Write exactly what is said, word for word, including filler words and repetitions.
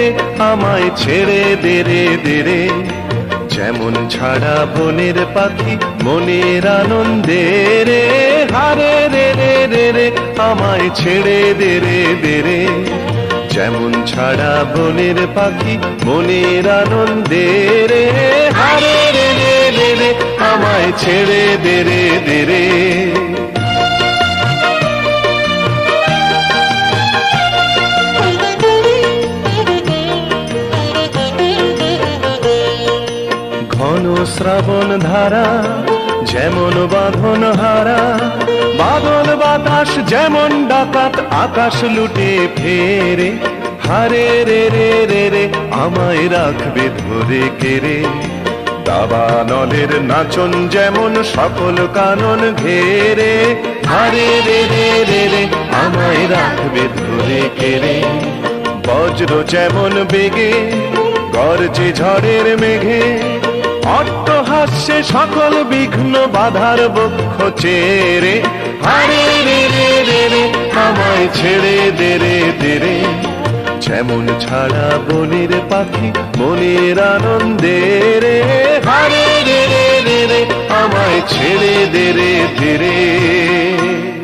রে আমায় ছেড়ে দে রে দে রে। যেমন ছাড়া বনের পাখি মনের আনন্দে রে, হারে রে রে রে রে আমায় ছেড়ে দে রে দে রে। যেমন ছাড়া বনের পাখি মনের আনন্দে রে, হারে রে রে রে রে আমায় ছেড়ে দে রে দে রে। ঘন শ্রাবণ ধারা যেমন বাঁধন হারা, বাদল বাতাস যেমন ডাকাত আকাশ লুটে ফেরে, হারে রে রে রে রে আমায় রাখবে ধরে কেড়ে। দাবানলের নাচন যেমন সকল কানন ঘেরে, হারে রে রে রে রে আমায় রাখবে ধরে কেড়ে। বজ্র যেমন বেগে গর্জে ঝড়ের মেঘে, অট্টহাস্যে সকল বিঘ্ন বাধার বক্ষ চেরে, হারে রে রে রে রে আমায় ছেড়ে দে রে দে রে। যেমন ছাড়া বনের পাখি মনের আনন্দে রে, হারে রে রে রে রে আমায় ছেড়ে দে রে দে রে।